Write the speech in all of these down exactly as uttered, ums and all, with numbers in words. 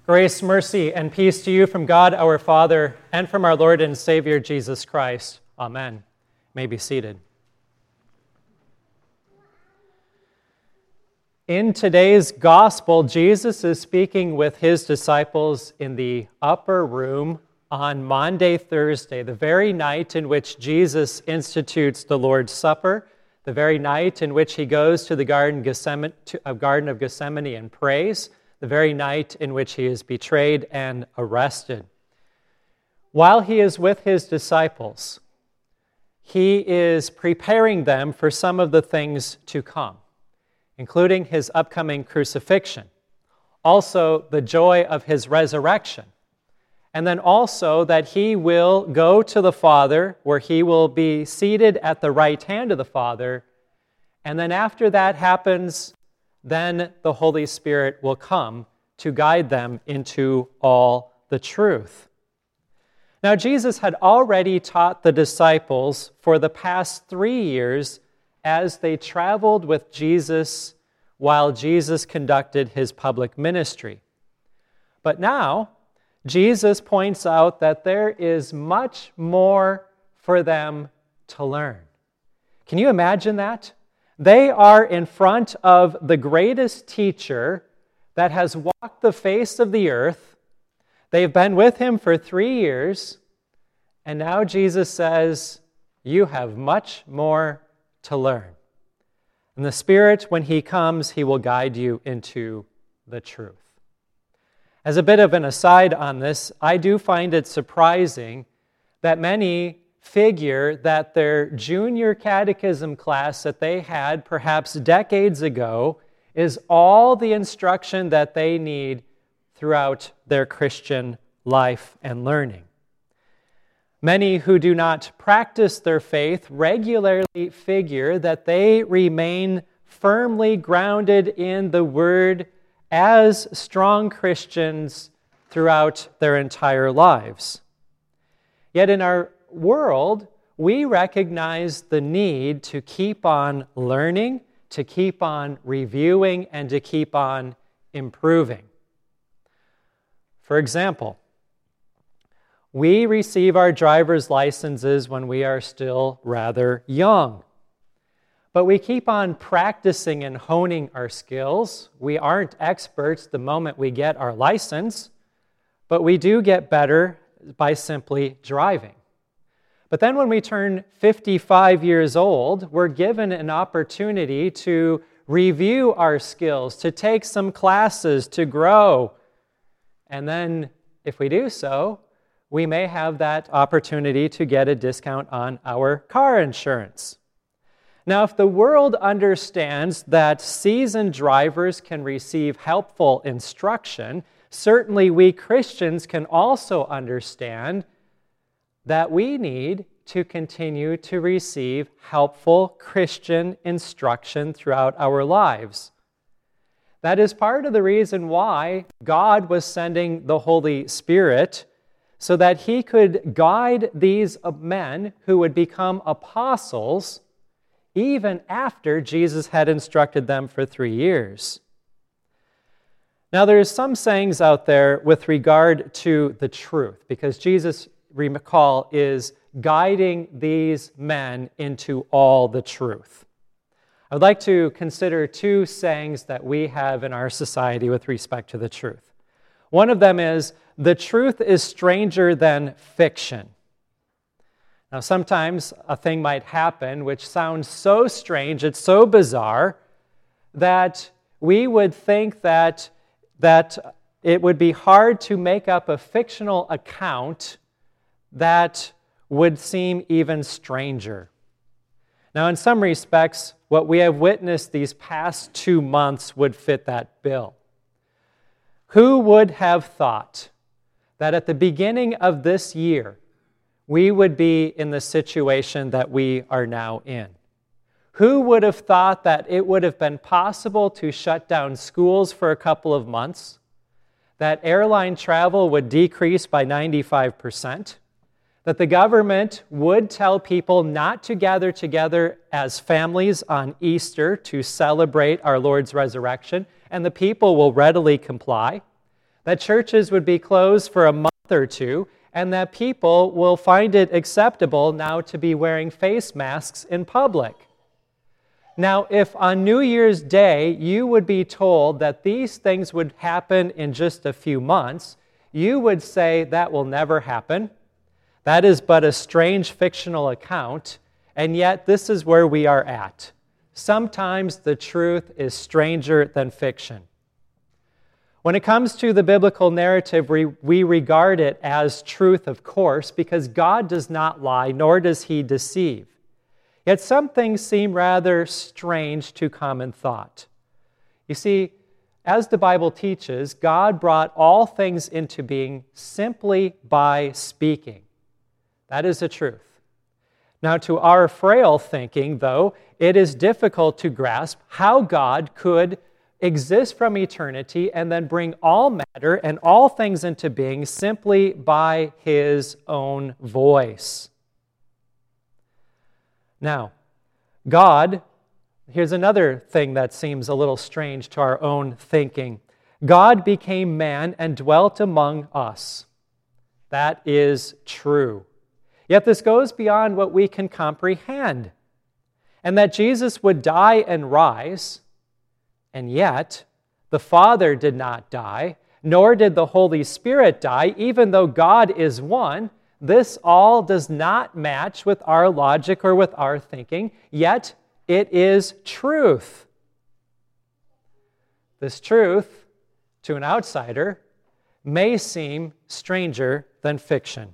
Grace, mercy, and peace to you from God our Father and from our Lord and Savior Jesus Christ. Amen. You may be seated. In today's gospel, Jesus is speaking with his disciples in the upper room on Maundy Thursday, the very night in which Jesus institutes the Lord's Supper, the very night in which he goes to the Garden, Gethsemane, to, uh, Garden of Gethsemane and prays, the very night in which he is betrayed and arrested. While he is with his disciples, he is preparing them for some of the things to come, including his upcoming crucifixion, also the joy of his resurrection, and then also that he will go to the Father, where he will be seated at the right hand of the Father, and then after that happens, then the Holy Spirit will come to guide them into all the truth. Now, Jesus had already taught the disciples for the past three years as they traveled with Jesus while Jesus conducted his public ministry. But now, Jesus points out that there is much more for them to learn. Can you imagine that? They are in front of the greatest teacher that has walked the face of the earth. They've been with him for three years, and now Jesus says, you have much more to learn. And the Spirit, when he comes, he will guide you into the truth. As a bit of an aside on this, I do find it surprising that many figure that their junior catechism class that they had perhaps decades ago is all the instruction that they need throughout their Christian life and learning. Many who do not practice their faith regularly figure that they remain firmly grounded in the Word as strong Christians throughout their entire lives. Yet in our world, we recognize the need to keep on learning, to keep on reviewing, and to keep on improving. For example, we receive our driver's licenses when we are still rather young. But we keep on practicing and honing our skills. We aren't experts the moment we get our license, but we do get better by simply driving. But then when we turn fifty-five years old, we're given an opportunity to review our skills, to take some classes, to grow. And then if we do so, we may have that opportunity to get a discount on our car insurance. Now, if the world understands that seasoned drivers can receive helpful instruction, certainly we Christians can also understand that we need to continue to receive helpful Christian instruction throughout our lives. That is part of the reason why God was sending the Holy Spirit, so that he could guide these men who would become apostles even after Jesus had instructed them for three years. Now, there's some sayings out there with regard to the truth, because Jesus, recall, is guiding these men into all the truth. I would like to consider two sayings that we have in our society with respect to the truth. One of them is, the truth is stranger than fiction. Now, sometimes a thing might happen which sounds so strange, it's so bizarre, that we would think that, that it would be hard to make up a fictional account that would seem even stranger. Now, in some respects, what we have witnessed these past two months would fit that bill. Who would have thought that at the beginning of this year, we would be in the situation that we are now in? Who would have thought that it would have been possible to shut down schools for a couple of months, that airline travel would decrease by ninety-five percent, that the government would tell people not to gather together as families on Easter to celebrate our Lord's resurrection, and the people will readily comply, that churches would be closed for a month or two, and that people will find it acceptable now to be wearing face masks in public. Now, if on New Year's Day you would be told that these things would happen in just a few months, you would say that will never happen. That is but a strange fictional account, and yet this is where we are at. Sometimes the truth is stranger than fiction. When it comes to the biblical narrative, we, we regard it as truth, of course, because God does not lie, nor does He deceive. Yet some things seem rather strange to common thought. You see, as the Bible teaches, God brought all things into being simply by speaking. That is the truth. Now, to our frail thinking, though, it is difficult to grasp how God could exist from eternity and then bring all matter and all things into being simply by His own voice. Now, God, here's another thing that seems a little strange to our own thinking. God became man and dwelt among us. That is true. Yet this goes beyond what we can comprehend. And that Jesus would die and rise, and yet the Father did not die, nor did the Holy Spirit die, even though God is one. This all does not match with our logic or with our thinking, yet it is truth. This truth, to an outsider, may seem stranger than fiction.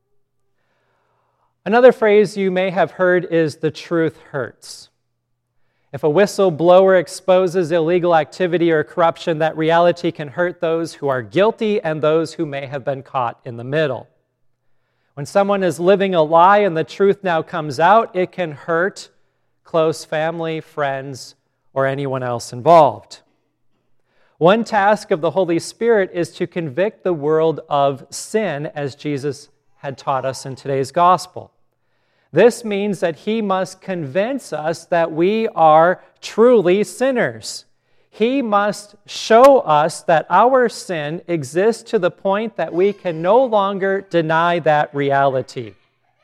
Another phrase you may have heard is "the truth hurts." If a whistleblower exposes illegal activity or corruption, that reality can hurt those who are guilty and those who may have been caught in the middle. When someone is living a lie and the truth now comes out, it can hurt close family, friends, or anyone else involved. One task of the Holy Spirit is to convict the world of sin, as Jesus had taught us in today's gospel. This means that He must convince us that we are truly sinners. He must show us that our sin exists to the point that we can no longer deny that reality.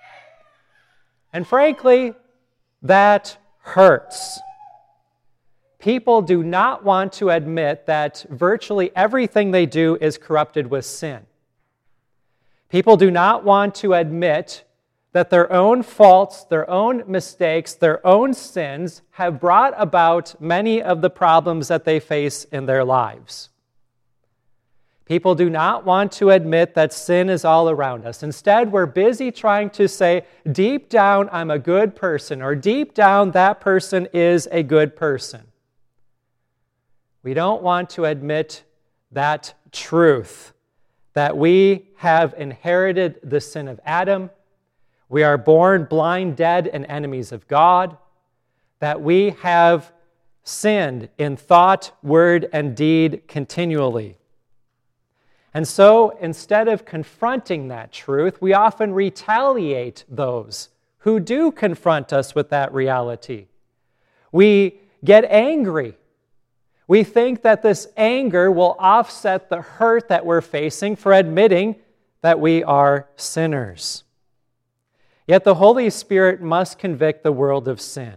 And frankly, that hurts. People do not want to admit that virtually everything they do is corrupted with sin. People do not want to admit that their own faults, their own mistakes, their own sins have brought about many of the problems that they face in their lives. People do not want to admit that sin is all around us. Instead, we're busy trying to say, deep down, I'm a good person, or deep down, that person is a good person. We don't want to admit that truth, that we have inherited the sin of Adam. We are born blind, dead, and enemies of God, that we have sinned in thought, word, and deed continually. And so, instead of confronting that truth, we often retaliate those who do confront us with that reality. We get angry. We think that this anger will offset the hurt that we're facing for admitting that we are sinners. Yet the Holy Spirit must convict the world of sin.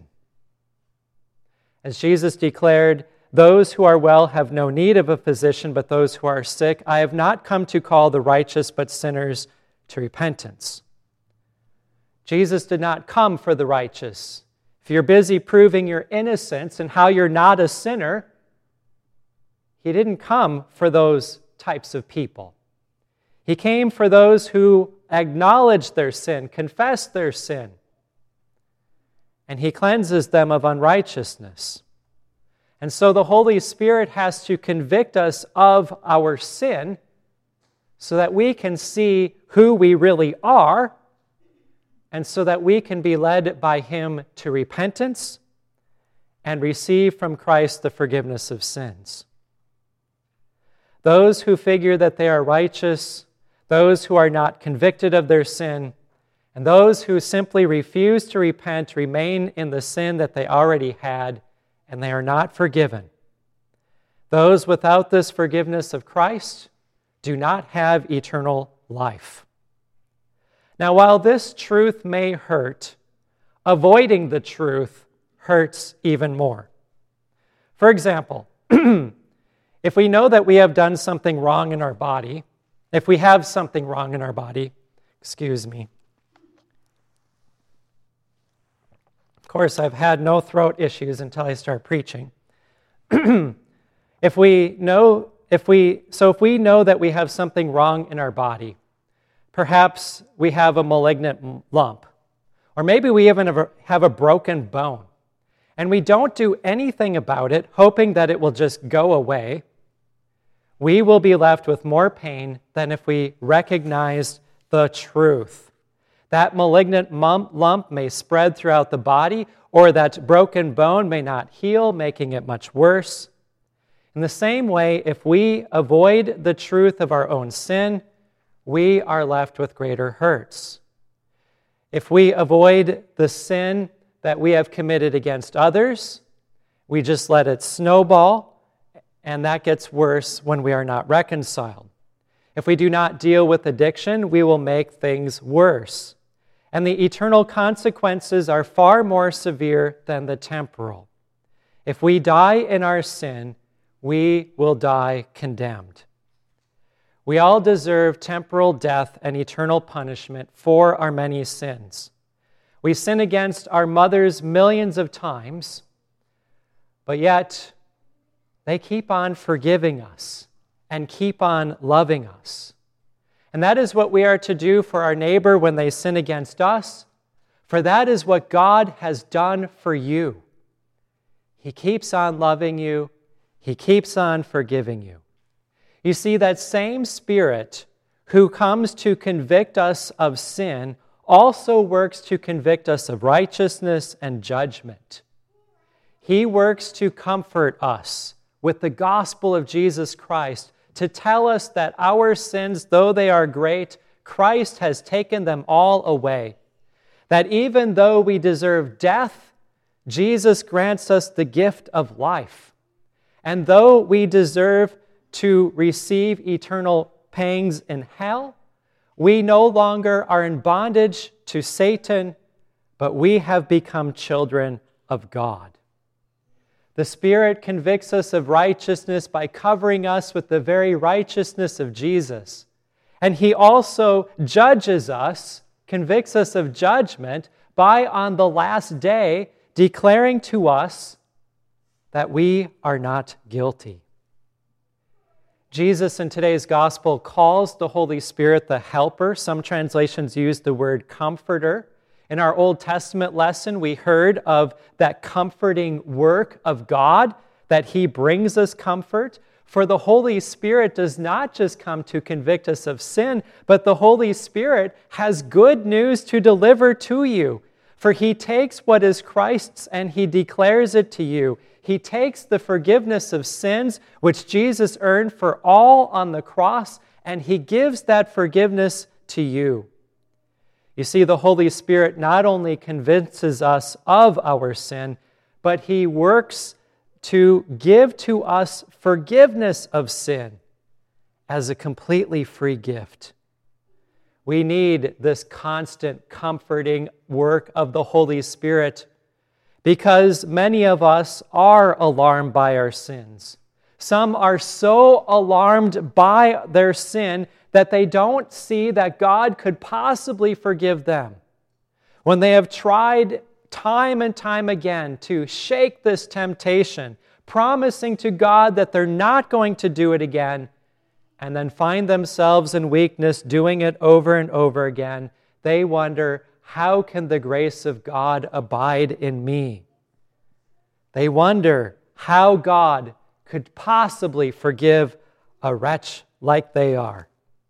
As Jesus declared, "Those who are well have no need of a physician, but those who are sick. I have not come to call the righteous, but sinners to repentance." Jesus did not come for the righteous. If you're busy proving your innocence and how you're not a sinner, He didn't come for those types of people. He came for those who acknowledge their sin, confess their sin, and He cleanses them of unrighteousness. And so the Holy Spirit has to convict us of our sin so that we can see who we really are, and so that we can be led by Him to repentance and receive from Christ the forgiveness of sins. Those who figure that they are righteous, those who are not convicted of their sin, and those who simply refuse to repent remain in the sin that they already had, and they are not forgiven. Those without this forgiveness of Christ do not have eternal life. Now, while this truth may hurt, avoiding the truth hurts even more. For example, if we know that we have done something wrong in our body, if we have something wrong in our body, excuse me. Of course, I've had no throat issues until I start preaching. If we know, if we, so if we know that we have something wrong in our body, perhaps we have a malignant lump, or maybe we even have a broken bone, and we don't do anything about it, hoping that it will just go away, we will be left with more pain than if we recognized the truth. That malignant lump may spread throughout the body, or that broken bone may not heal, making it much worse. In the same way, if we avoid the truth of our own sin, we are left with greater hurts. If we avoid the sin that we have committed against others, we just let it snowball, and that gets worse when we are not reconciled. If we do not deal with addiction, we will make things worse. And the eternal consequences are far more severe than the temporal. If we die in our sin, we will die condemned. We all deserve temporal death and eternal punishment for our many sins. We sin against our mothers millions of times, but yet they keep on forgiving us and keep on loving us. And that is what we are to do for our neighbor when they sin against us, for that is what God has done for you. He keeps on loving you. He keeps on forgiving you. You see, that same Spirit who comes to convict us of sin also works to convict us of righteousness and judgment. He works to comfort us with the gospel of Jesus Christ, to tell us that our sins, though they are great, Christ has taken them all away. That even though we deserve death, Jesus grants us the gift of life. And though we deserve to receive eternal pangs in hell, we no longer are in bondage to Satan, but we have become children of God. The Spirit convicts us of righteousness by covering us with the very righteousness of Jesus. And He also judges us, convicts us of judgment, by on the last day declaring to us that we are not guilty. Jesus in today's gospel calls the Holy Spirit the helper. Some translations use the word comforter. In our Old Testament lesson, we heard of that comforting work of God, that He brings us comfort. For the Holy Spirit does not just come to convict us of sin, but the Holy Spirit has good news to deliver to you. For He takes what is Christ's and He declares it to you. He takes the forgiveness of sins, which Jesus earned for all on the cross, and He gives that forgiveness to you. You see, the Holy Spirit not only convinces us of our sin, but He works to give to us forgiveness of sin as a completely free gift. We need this constant comforting work of the Holy Spirit because many of us are alarmed by our sins. Some are so alarmed by their sin that they don't see that God could possibly forgive them. When they have tried time and time again to shake this temptation, promising to God that they're not going to do it again, and then find themselves in weakness doing it over and over again, they wonder, how can the grace of God abide in me? They wonder how God could possibly forgive a wretch like they are.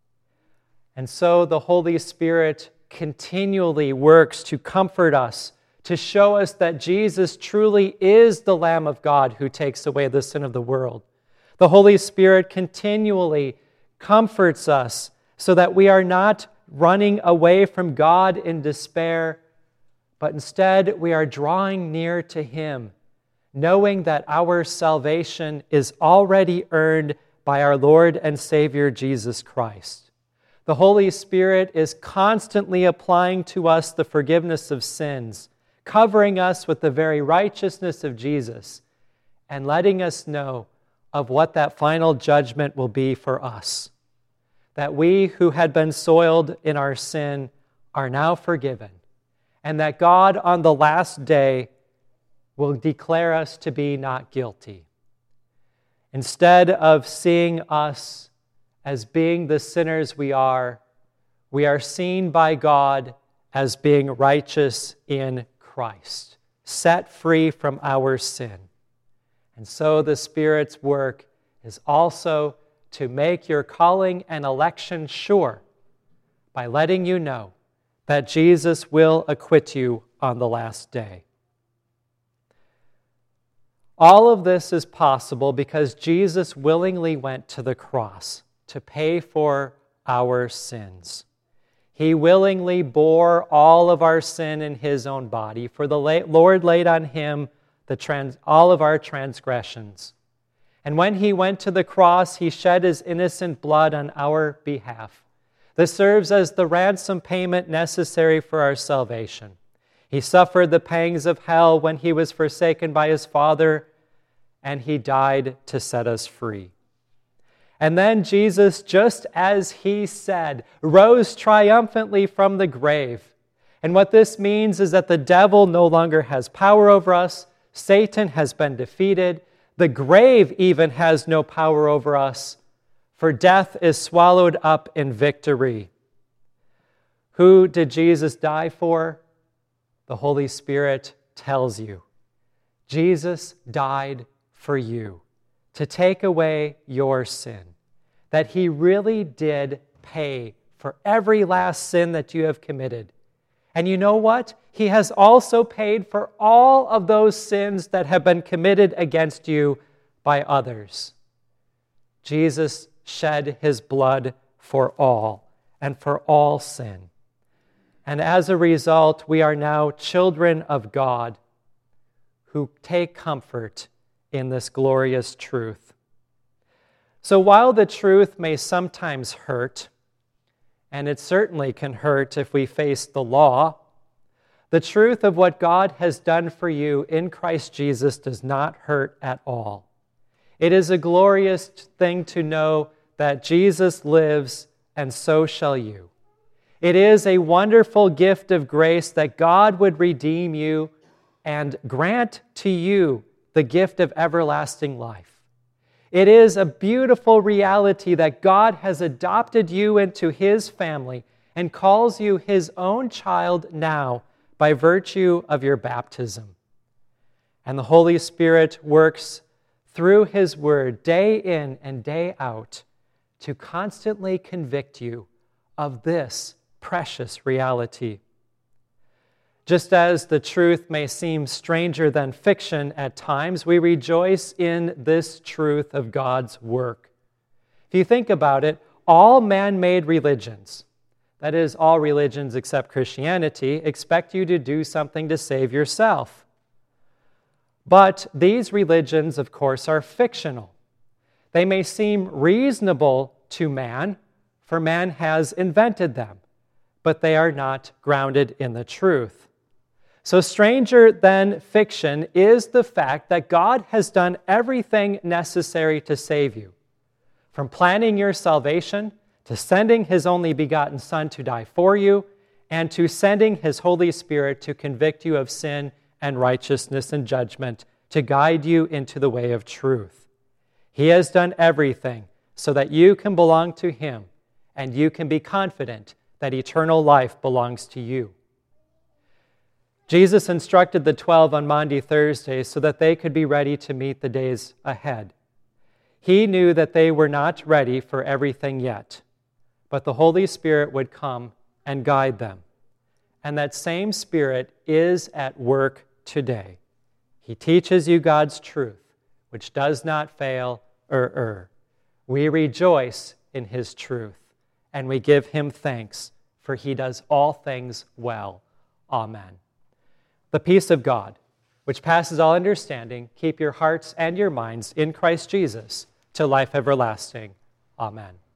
And so the Holy Spirit continually works to comfort us, to show us that Jesus truly is the Lamb of God who takes away the sin of the world. The Holy Spirit continually comforts us so that we are not running away from God in despair, but instead we are drawing near to Him, knowing that our salvation is already earned by our Lord and Savior Jesus Christ. The Holy Spirit is constantly applying to us the forgiveness of sins, covering us with the very righteousness of Jesus, and letting us know of what that final judgment will be for us. That we who had been soiled in our sin are now forgiven, and that God on the last day will declare us to be not guilty. Instead of seeing us as being the sinners we are, we are seen by God as being righteous in Christ, set free from our sin. And so the Spirit's work is also to make your calling and election sure by letting you know that Jesus will acquit you on the last day. All of this is possible because Jesus willingly went to the cross to pay for our sins. He willingly bore all of our sin in his own body, for the Lord laid on him the trans- all of our transgressions. And when he went to the cross, he shed his innocent blood on our behalf. This serves as the ransom payment necessary for our salvation. He suffered the pangs of hell when he was forsaken by his Father, and he died to set us free. And then Jesus, just as he said, rose triumphantly from the grave. And what this means is that the devil no longer has power over us. Satan has been defeated. The grave even has no power over us, for death is swallowed up in victory. Who did Jesus die for? The Holy Spirit tells you. Jesus died for you, to take away your sin. That he really did pay for every last sin that you have committed. And you know what? He has also paid for all of those sins that have been committed against you by others. Jesus shed his blood for all and for all sin. And as a result, we are now children of God who take comfort in this glorious truth. So while the truth may sometimes hurt, and it certainly can hurt if we face the law, the truth of what God has done for you in Christ Jesus does not hurt at all. It is a glorious thing to know that Jesus lives, and so shall you. It is a wonderful gift of grace that God would redeem you and grant to you the gift of everlasting life. It is a beautiful reality that God has adopted you into his family and calls you his own child now by virtue of your baptism. And the Holy Spirit works through his word day in and day out to constantly convict you of this precious reality. Just as the truth may seem stranger than fiction at times, we rejoice in this truth of God's work. If you think about it, all man-made religions, that is, all religions except Christianity, expect you to do something to save yourself. But these religions, of course, are fictional. They may seem reasonable to man, for man has invented them, but they are not grounded in the truth. So stranger than fiction is the fact that God has done everything necessary to save you. From planning your salvation, to sending his only begotten Son to die for you, and to sending his Holy Spirit to convict you of sin and righteousness and judgment, to guide you into the way of truth. He has done everything so that you can belong to him, and you can be confident that eternal life belongs to you. Jesus instructed the twelve on Maundy Thursday so that they could be ready to meet the days ahead. He knew that they were not ready for everything yet, but the Holy Spirit would come and guide them. And that same Spirit is at work today. He teaches you God's truth, which does not fail or err. We rejoice in his truth, and we give him thanks, for he does all things well. Amen. The peace of God, which passes all understanding, keep your hearts and your minds in Christ Jesus. to life everlasting. Amen.